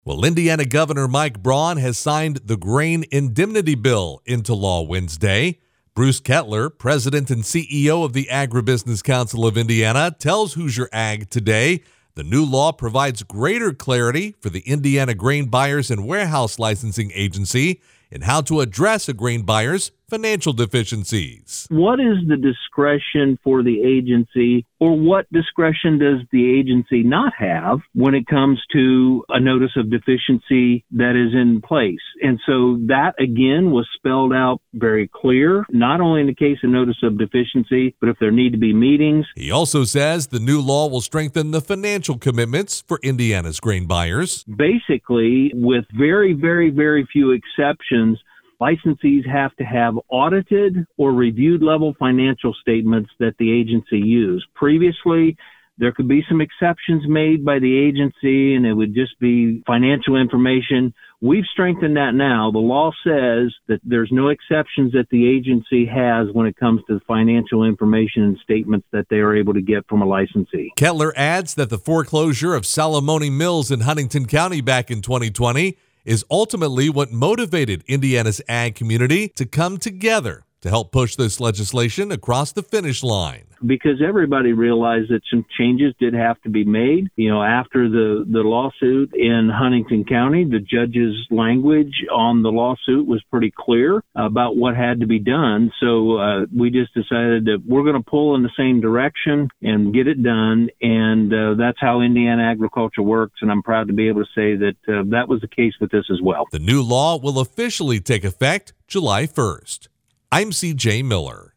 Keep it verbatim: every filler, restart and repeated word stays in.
Well, Indiana Governor Mike Braun has signed the Grain Indemnity Bill into law Wednesday. Bruce Kettler, president and C E O of the Agribusiness Council of Indiana, tells Hoosier Ag today the new law provides greater clarity for the Indiana Grain Buyers and Warehouse Licensing Agency in how to address a grain buyer's financial deficiencies. What is the discretion for the agency, or what discretion does the agency not have when it comes to a notice of deficiency that is in place? And so that, again, was spelled out very clear, not only in the case of notice of deficiency, but if there need to be meetings. He also says the new law will strengthen the financial commitments for Indiana's grain buyers. Basically, with very, very, very few exceptions, licensees have to have audited or reviewed level financial statements that the agency used. Previously, there could be some exceptions made by the agency, and it would just be financial information. We've strengthened that now. The law says that there's no exceptions that the agency has when it comes to financial information and statements that they are able to get from a licensee. Kettler adds that the foreclosure of Salamone Mills in Huntington County back in twenty twenty is ultimately what motivated Indiana's ag community to come together to help push this legislation across the finish line. Because everybody realized that some changes did have to be made. You know, after the, the lawsuit in Huntington County, the judge's language on the lawsuit was pretty clear about what had to be done. So uh, we just decided that we're going to pull in the same direction and get it done. And uh, that's how Indiana agriculture works. And I'm proud to be able to say that uh, that was the case with this as well. The new law will officially take effect July first. I'm C J Miller.